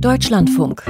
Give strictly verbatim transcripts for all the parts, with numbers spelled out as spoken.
Deutschlandfunk.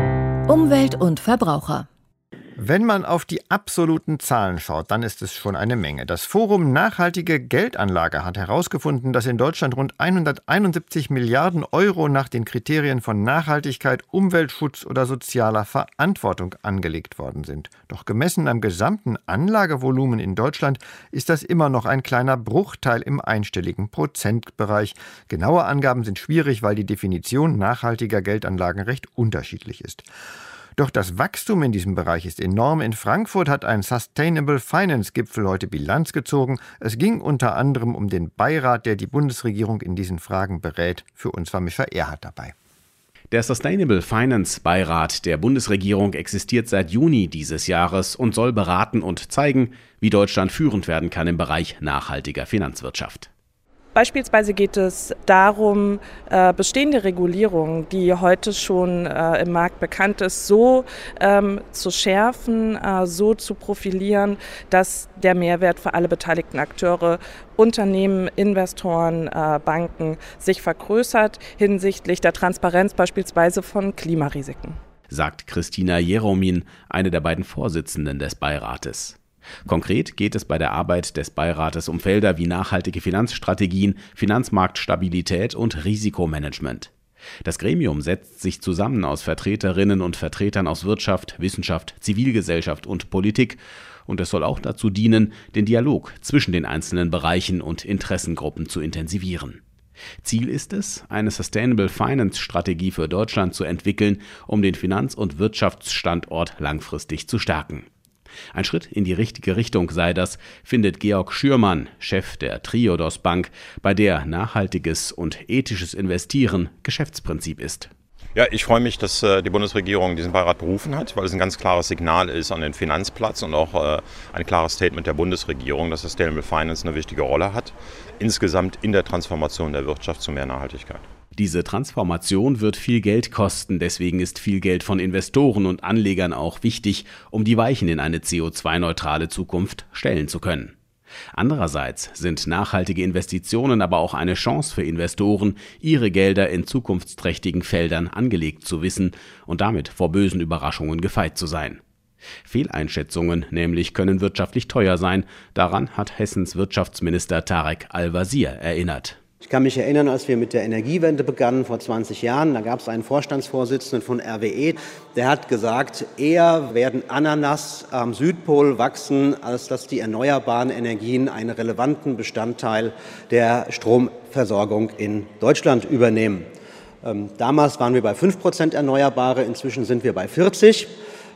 Umwelt und Verbraucher. Wenn man auf die absoluten Zahlen schaut, dann ist es schon eine Menge. Das Forum Nachhaltige Geldanlage hat herausgefunden, dass in Deutschland rund hunderteinundsiebzig Milliarden Euro nach den Kriterien von Nachhaltigkeit, Umweltschutz oder sozialer Verantwortung angelegt worden sind. Doch gemessen am gesamten Anlagevolumen in Deutschland ist das immer noch ein kleiner Bruchteil im einstelligen Prozentbereich. Genaue Angaben sind schwierig, weil die Definition nachhaltiger Geldanlagen recht unterschiedlich ist. Doch das Wachstum in diesem Bereich ist enorm. In Frankfurt hat ein Sustainable Finance Gipfel heute Bilanz gezogen. Es ging unter anderem um den Beirat, der die Bundesregierung in diesen Fragen berät. Für uns war Mischa Erhardt dabei. Der Sustainable Finance Beirat der Bundesregierung existiert seit Juni dieses Jahres und soll beraten und zeigen, wie Deutschland führend werden kann im Bereich nachhaltiger Finanzwirtschaft. Beispielsweise geht es darum, bestehende Regulierung, die heute schon im Markt bekannt ist, so ähm, zu schärfen, so zu profilieren, dass der Mehrwert für alle beteiligten Akteure, Unternehmen, Investoren, Banken sich vergrößert hinsichtlich der Transparenz beispielsweise von Klimarisiken. Sagt Christina Jeromin, eine der beiden Vorsitzenden des Beirates. Konkret geht es bei der Arbeit des Beirates um Felder wie nachhaltige Finanzstrategien, Finanzmarktstabilität und Risikomanagement. Das Gremium setzt sich zusammen aus Vertreterinnen und Vertretern aus Wirtschaft, Wissenschaft, Zivilgesellschaft und Politik und es soll auch dazu dienen, den Dialog zwischen den einzelnen Bereichen und Interessengruppen zu intensivieren. Ziel ist es, eine Sustainable Finance Strategie für Deutschland zu entwickeln, um den Finanz- und Wirtschaftsstandort langfristig zu stärken. Ein Schritt in die richtige Richtung sei das, findet Georg Schürmann, Chef der Triodos Bank, bei der nachhaltiges und ethisches Investieren Geschäftsprinzip ist. Ja, ich freue mich, dass äh, die Bundesregierung diesen Beirat berufen hat, weil es ein ganz klares Signal ist an den Finanzplatz und auch äh, ein klares Statement der Bundesregierung, dass Sustainable Finance eine wichtige Rolle hat, insgesamt in der Transformation der Wirtschaft zu mehr Nachhaltigkeit. Diese Transformation wird viel Geld kosten, deswegen ist viel Geld von Investoren und Anlegern auch wichtig, um die Weichen in eine C O zwei neutrale Zukunft stellen zu können. Andererseits sind nachhaltige Investitionen aber auch eine Chance für Investoren, ihre Gelder in zukunftsträchtigen Feldern angelegt zu wissen und damit vor bösen Überraschungen gefeit zu sein. Fehleinschätzungen nämlich können wirtschaftlich teuer sein, daran hat Hessens Wirtschaftsminister Tarek Al-Wazir erinnert. Ich kann mich erinnern, als wir mit der Energiewende begannen vor zwanzig Jahren, da gab es einen Vorstandsvorsitzenden von R W E, der hat gesagt, eher werden Ananas am Südpol wachsen, als dass die erneuerbaren Energien einen relevanten Bestandteil der Stromversorgung in Deutschland übernehmen. Ähm, damals waren wir bei fünf Prozent Erneuerbare, inzwischen sind wir bei vierzig.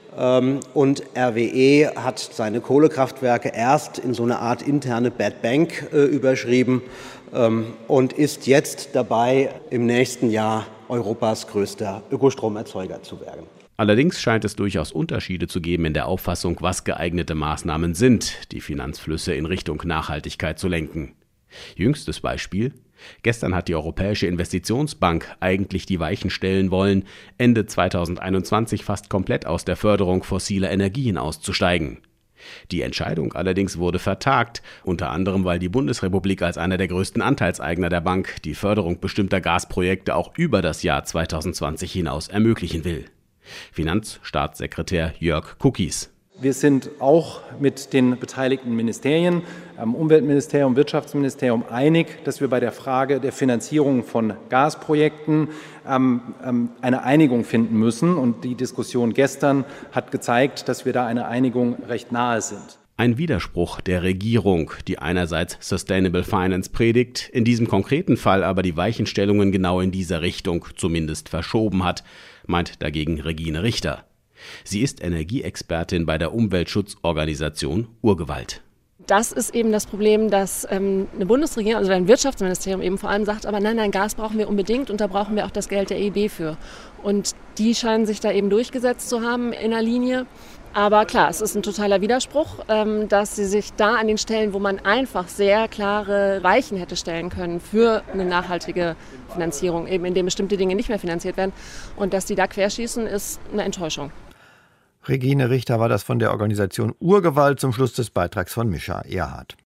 Und R W E hat seine Kohlekraftwerke erst in so eine Art interne Bad Bank äh, überschrieben ähm, und ist jetzt dabei, im nächsten Jahr Europas größter Ökostromerzeuger zu werden. Allerdings scheint es durchaus Unterschiede zu geben in der Auffassung, was geeignete Maßnahmen sind, die Finanzflüsse in Richtung Nachhaltigkeit zu lenken. Jüngstes Beispiel: Gestern hat die Europäische Investitionsbank eigentlich die Weichen stellen wollen, Ende zweitausendeinundzwanzig fast komplett aus der Förderung fossiler Energien auszusteigen. Die Entscheidung allerdings wurde vertagt, unter anderem weil die Bundesrepublik als einer der größten Anteilseigner der Bank die Förderung bestimmter Gasprojekte auch über das Jahr zweitausendzwanzig hinaus ermöglichen will. Finanzstaatssekretär Jörg Kukies. Wir sind auch mit den beteiligten Ministerien, Umweltministerium, Wirtschaftsministerium, einig, dass wir bei der Frage der Finanzierung von Gasprojekten eine Einigung finden müssen. Und die Diskussion gestern hat gezeigt, dass wir da einer Einigung recht nahe sind. Ein Widerspruch der Regierung, die einerseits Sustainable Finance predigt, in diesem konkreten Fall aber die Weichenstellungen genau in dieser Richtung zumindest verschoben hat, meint dagegen Regine Richter. Sie ist Energieexpertin bei der Umweltschutzorganisation Urgewalt. Das ist eben das Problem, dass ähm, eine Bundesregierung, also ein Wirtschaftsministerium eben vor allem sagt, aber nein, nein, Gas brauchen wir unbedingt und da brauchen wir auch das Geld der E I B für. Und die scheinen sich da eben durchgesetzt zu haben in der Linie. Aber klar, es ist ein totaler Widerspruch, ähm, dass sie sich da an den Stellen, wo man einfach sehr klare Weichen hätte stellen können für eine nachhaltige Finanzierung, eben indem bestimmte Dinge nicht mehr finanziert werden, und dass die da querschießen, ist eine Enttäuschung. Regine Richter war das von der Organisation Urgewalt, zum Schluss des Beitrags von Mischa Erhardt.